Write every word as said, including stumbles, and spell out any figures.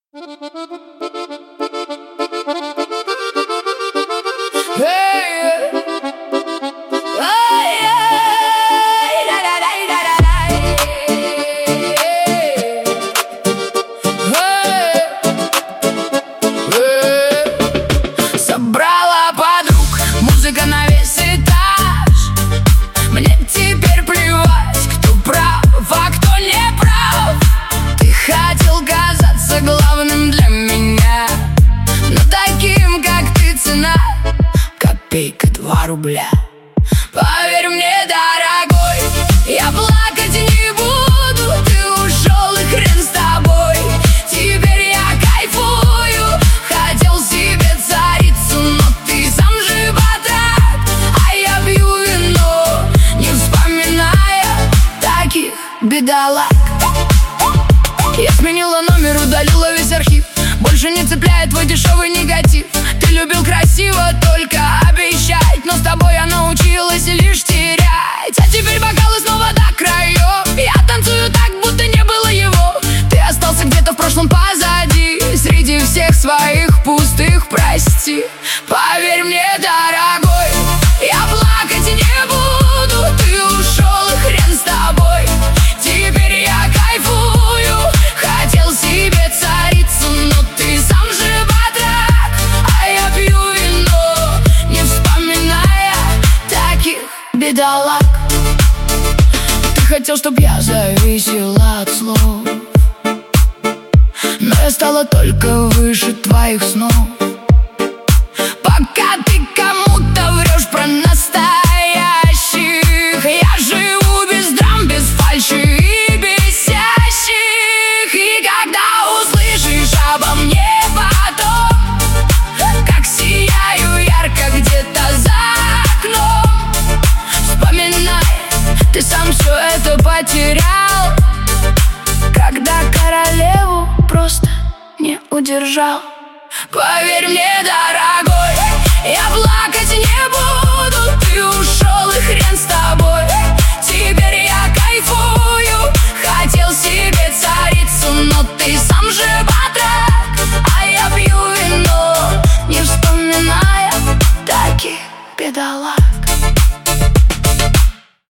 Собрала подруг, музыка на весь этаж. Мне теперь плевать, кто прав, а кто не прав. Ты хотел казаться главным для меня, но таким, как ты, цена копейка, два рубля. Поверь мне, дорогой, я плакать не буду. Ты ушел, и хрен с тобой. Теперь я кайфую. Хотел себе царицу, но ты сам же батрак. А я пью вино, не вспоминая таких бедолаг. Я сменила номер, удалила весь архив. Больше не цепляет твой дешевый негатив. Ты любил красиво только обещать, но с тобой я научилась лишь терять. А теперь бокалы снова до краев. Я танцую так, будто не было его. Ты остался где-то в прошлом позади, среди всех своих пустых прости. Поверь мне, дорогой, я плакать не буду. Ты ушел, и хрен с тобой. Теперь я кайфую. Хотел себе царицу, но ты сам же батрак. А я пью вино, не вспоминая таких бедолаг. Ты хотел, чтоб я зависела от слов, но я стала только выше твоих снов. Пока ты кому-то врешь про настоящих, я живу без драм, без фальши и бесящих. И когда услышишь обо мне потом, как сияю ярко где-то за окном, вспоминай, ты сам все это потерял, когда королеву просто не удержал. Поверь мне, дорогой,